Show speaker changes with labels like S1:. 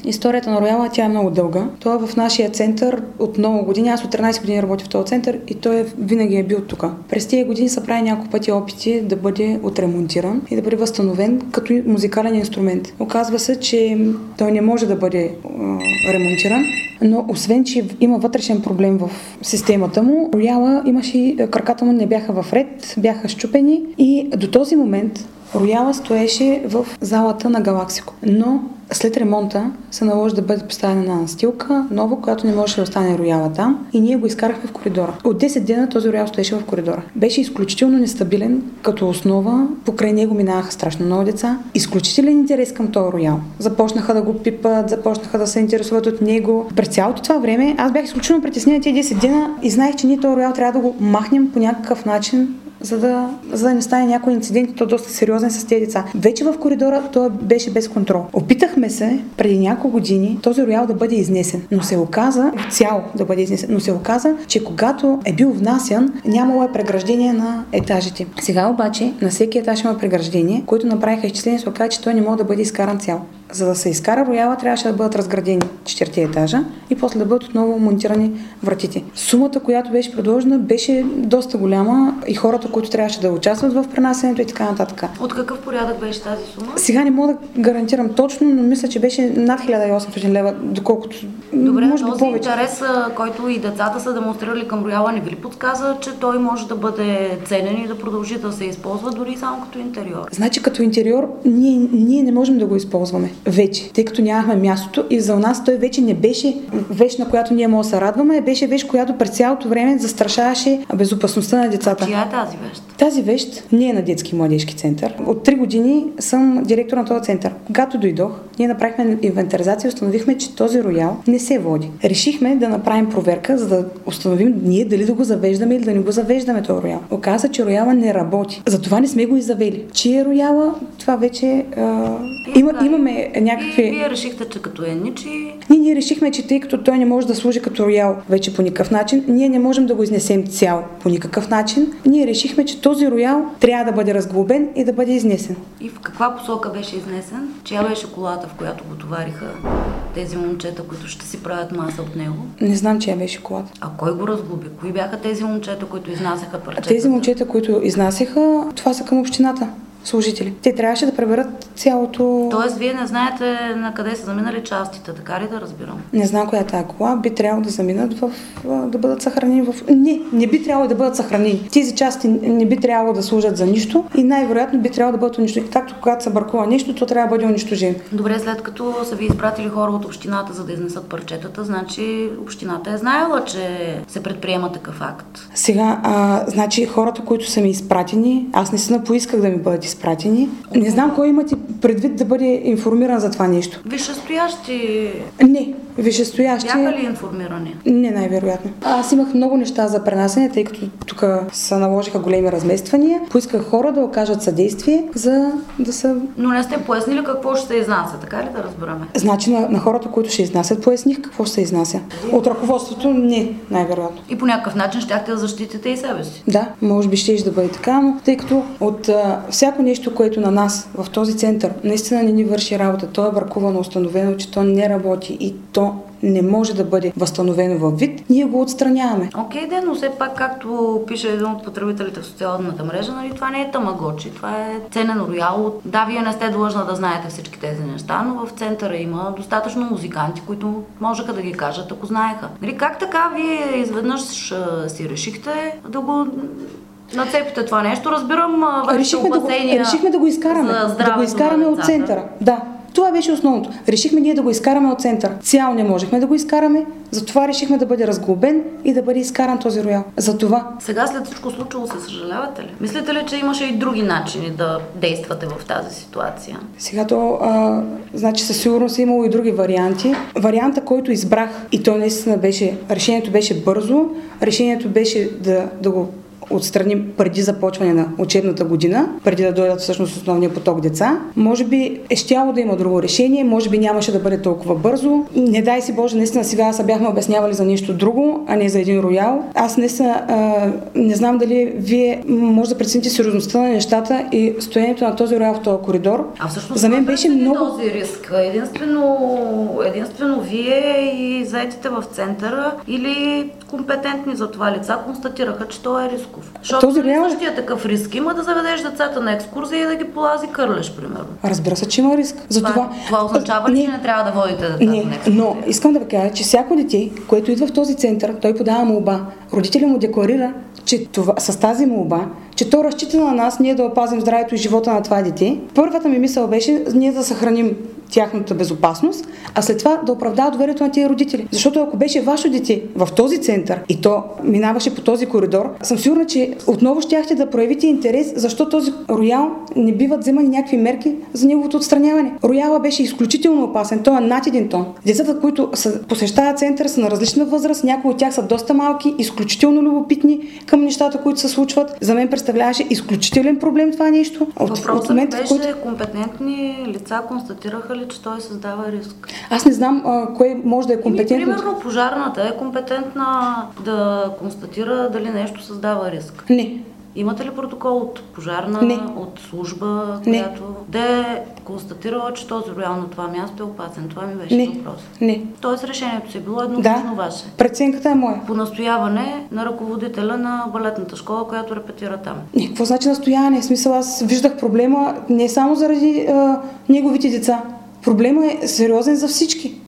S1: Историята на рояла, тя е много дълга. Той е в нашия център от много години. Аз от 13 години работя в този център и той винаги е бил тук. През тези години са прави няколко пъти опити да бъде отремонтиран и да бъде възстановен като музикален инструмент. Оказва се, че той не може да бъде ремонтиран, но освен, че има вътрешен проблем в системата му, рояла имаше, краката му не бяха в ред, бяха счупени и до този момент рояла стоеше в залата на Галаксико. Но след ремонта се наложи да бъде поставена на настилка, нова, която не можеше да остане рояла там и ние го изкарахме в коридора. От 10 дена този роял стоеше в коридора. Беше изключително нестабилен като основа, покрай него минаваха страшно много деца. Изключителен интерес към този роял. Започнаха да го пипат, започнаха да се интересуват от него. През цялото това време аз бях изключително притеснена тези 10 дена и знаех, че ние този роял трябва да го махнем по някакъв начин, за да не стане някой инцидент, то доста сериозен с тези деца. Вече в коридора той беше без контрол. Опитахме се преди няколко години този роял да бъде изнесен, но се оказа цяло да бъде изнесен, но се оказа, че когато е бил внасян, нямало е преграждение на етажите. Сега обаче на всеки етаж има преграждение, които направиха изчисление, се оказа, че той не може да бъде изкаран цял. За да се изкара рояла, трябваше да бъдат разградени 4 етажа и после да бъдат отново монтирани вратите. Сумата, която беше предложена, беше доста голяма и хората, които трябваше да участват в пренасенето и така нататък.
S2: От какъв порядък беше тази сума?
S1: Сега не мога да гарантирам точно, но мисля, че беше над 1800 лева, доколкото
S2: добре,
S1: може би
S2: този
S1: повече.
S2: интерес, който и децата са демонстрирали към рояла, не ви ли подсказа, че той може да бъде ценен и да продължи да се използва дори само като интериор?
S1: Значи като интериор ние не можем да го използваме вече, тъй като нямахме мястото и за нас той вече не беше вещ, на която ние може да се радваме, беше вещ, която през цялото време застрашаваше безопасността на децата.
S2: Чия е тази вещ?
S1: Тази вещ не е на детски и младежки център. От 3 години съм директор на този център. Когато дойдох, ние направихме инвентаризация и установихме, че този роял не се води. Решихме да направим проверка, за да установим ние дали да го завеждаме или да не го завеждаме този роял. Оказа, че рояла не работи. Затова не сме го и завели. Чия е рояла, това вече имаме някакви...
S2: Вие решихте, че като е ничи...
S1: Ние решихме, че тъй като той не може да служи като роял вече по никакъв начин, ние не можем да го изнесем цял по никакъв начин. Ние решихме, че този роял трябва да бъде разглобен и да бъде изнесен.
S2: И в каква посока беше изнесен? Чия беше колата, в която го товариха тези момчета, които ще си правят маса от него?
S1: Не знам, чия беше колата.
S2: А кой го разглоби? Кои бяха тези момчета, които изнасяха парчетата?
S1: Тези момчета, които изнасяха, това са към общината служители. Те трябваше да преберат цялото...
S2: Тоест, вие не знаете на къде са заминали частите, така ли да разбирам?
S1: Не знам коя е тая кола, би трябвало да заминат да бъдат съхранени в... Не би трябвало да бъдат съхранени. Тези части не би трябвало да служат за нищо и най-вероятно би трябвало да бъдат унищожени. Както когато се бъркува нещо, то трябва да бъде унищожено.
S2: Добре, след като са ви изпратили хора от общината, за да изнесат парчетата, значи общината е знаела, че се предприема такъв акт.
S1: Сега, значи хората, които са ми изпратени, аз наистина поисках да ми бъдат изпратени. Не знам кой имате предвид да бъде информиран за това нещо.
S2: Висшестоящи...
S1: Не, висшестоящи...
S2: Бяха ли информирани?
S1: Не, най-вероятно. Аз имах много неща за пренасене, тъй като тук се наложиха големи размествания. Поисках хора да окажат съдействие, за да са...
S2: Но не сте пояснили какво ще се изнася, така ли да разбираме?
S1: Значи на хората, които ще изнасят, поясних какво ще се изнася. От ръководството не, най-вероятно.
S2: И по някакъв начин щяхте да защитите и себе си?
S1: Да, може би ще да бъде така, но тъй като от всяко нещо, което на нас в този център наистина не ни върши работа, то е бракувано, установено, че то не работи и то не може да бъде възстановено във вид, ние го отстраняваме.
S2: Окей, но все пак, както пише един от потребителите в социалната мрежа, нали, това не е тамагочи, това е ценен роял. Да, вие не сте длъжна да знаете всички тези неща, но в центъра има достатъчно музиканти, които можеха да ги кажат, ако знаеха. Нали, как така вие изведнъж си решихте да го нацепите това нещо? Разбирам вашите опасения.
S1: Решихме да го изкараме. Да го изкараме от центъра. Да. Това беше основното. Решихме ние да го изкараме от центъра. Цяло не можехме да го изкараме, затова решихме да бъде разглобен и да бъде изкаран този роял. Затова. Сега
S2: след всичко случило се съжалявате ли? Мислите ли, че имаше и други начини да действате в тази ситуация?
S1: Сега значи със сигурност е имало и други варианти. Варианта, който избрах, и то наистина беше, решението беше бързо, решението беше да го отстраним преди започване на учебната година, преди да дойдат всъщност основния поток деца. Може би е щяло да има друго решение, може би нямаше да бъде толкова бързо. Не дай си Боже, наистина сега се бяхме обяснявали за нещо друго, а не за един роял. Аз не знам дали вие може да прецените сериозността на нещата и стоянето на този роял в този коридор.
S2: А всъщност
S1: за мен беше много
S2: този риск. Единствено вие и заетите в центъра или компетентни за това лица констатираха, че той е рисков. Защото същия такъв риск има да заведеш децата на екскурзия и да ги полази кърлеш, примерно.
S1: Разбира се, че има риск.
S2: Това означава ли, че не трябва да водите децата на екскурзия?
S1: Но искам да ви кажа, че всяко дете, което идва в този център, той подава молба. Родителят му декларира, че с тази молба, че то разчита на нас ние да опазим здравето и живота на това дете. Първата ми мисъл беше ние да съхраним тяхната безопасност, а след това да оправдава доверието на тия родители. Защото ако беше ваше дете в този център и то минаваше по този коридор, съм сигурна, че отново щяхте да проявите интерес, защо този роял не биват вземани някакви мерки за неговото отстраняване. Рояла беше изключително опасен, той е над 1 тон. Децата, които посещават центъра, са на различна възраст, някои от тях са доста малки, изключително любопитни към нещата, които се случват. За мен представляваше изключителен проблем това нещо.
S2: Въпросът беше компетентни лица констатираха ли, че той създава риск?
S1: Аз не знам кое може да е компетентно.
S2: Примерно пожарната е компетентна да констатира дали нещо създава риск.
S1: Не.
S2: Имате ли протокол от пожарна, от служба, която да е констатирала, че този роял на това място е опасен? Това ми беше въпрос.
S1: Не.
S2: Тоест решението си е било еднозначно ваше.
S1: Преценката е моя.
S2: По настояване на ръководителя на балетната школа, която репетира там.
S1: Не, какво значи настояване? В смисъл, аз виждах проблема не само заради неговите деца. Проблема е сериозен за всички.